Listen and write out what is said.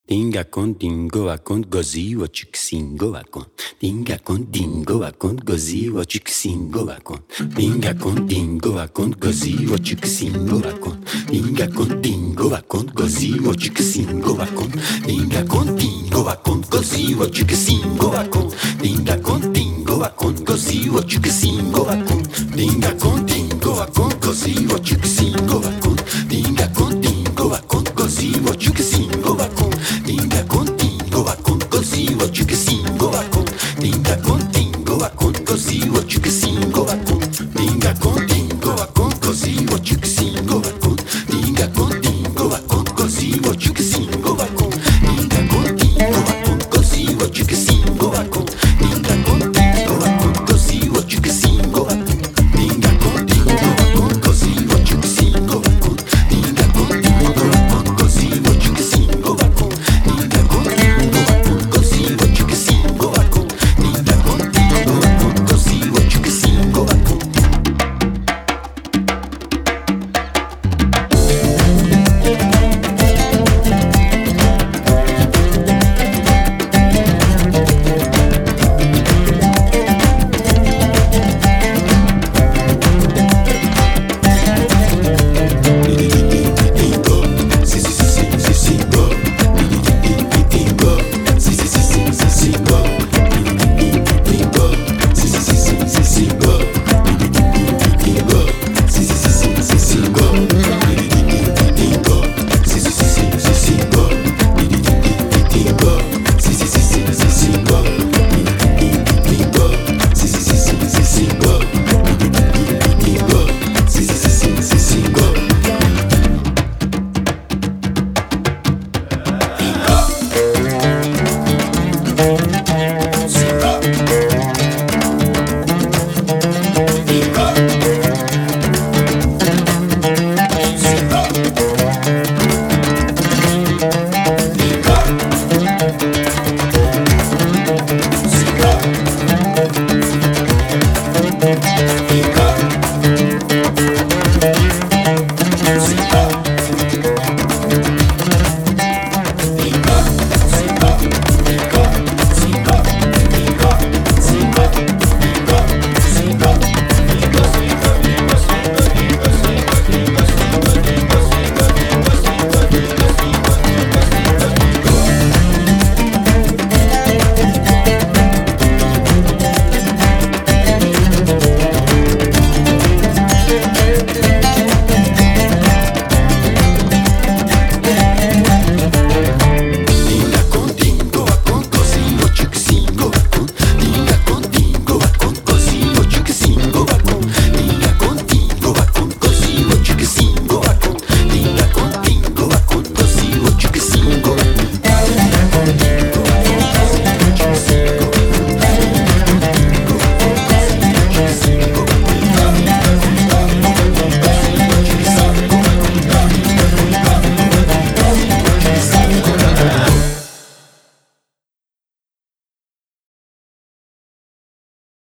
Dinga con dingo a con gozio chiksingo a con. Dinga con dingo a con gozio chiksingo a con. Dinga con dingo a con gozio chiksingo a con. Dinga con dingo a con gozio chiksingo a con. Dinga con dingo a con gozio chiksingo a con. Dinga con dingo a con gozio chiksingo a con.